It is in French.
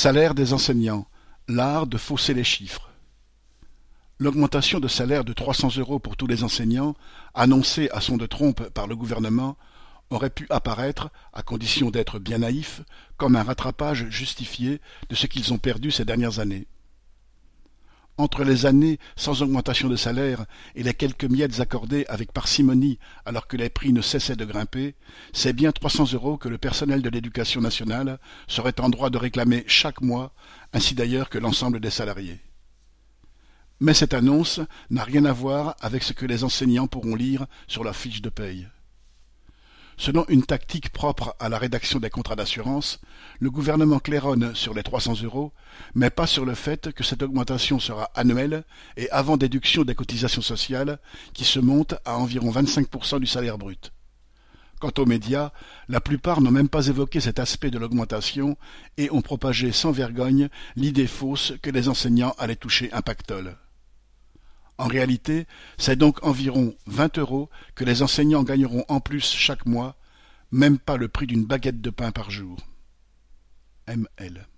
Salaire des enseignants, l'art de fausser les chiffres. L'augmentation de salaire de 300 € pour tous les enseignants, annoncée à son de trompe par le gouvernement, aurait pu apparaître, à condition d'être bien naïf, comme un rattrapage justifié de ce qu'ils ont perdu ces dernières années. Entre les années sans augmentation de salaire et les quelques miettes accordées avec parcimonie alors que les prix ne cessaient de grimper, c'est bien 300 € que le personnel de l'éducation nationale serait en droit de réclamer chaque mois, ainsi d'ailleurs que l'ensemble des salariés. Mais cette annonce n'a rien à voir avec ce que les enseignants pourront lire sur leur fiche de paye. Selon une tactique propre à la rédaction des contrats d'assurance, le gouvernement claironne sur les 300 €, mais pas sur le fait que cette augmentation sera annuelle et avant déduction des cotisations sociales, qui se montent à environ 25% du salaire brut. Quant aux médias, la plupart n'ont même pas évoqué cet aspect de l'augmentation et ont propagé sans vergogne l'idée fausse que les enseignants allaient toucher un pactole. En réalité, c'est donc environ 20 € que les enseignants gagneront en plus chaque mois, même pas le prix d'une baguette de pain par jour. M.L.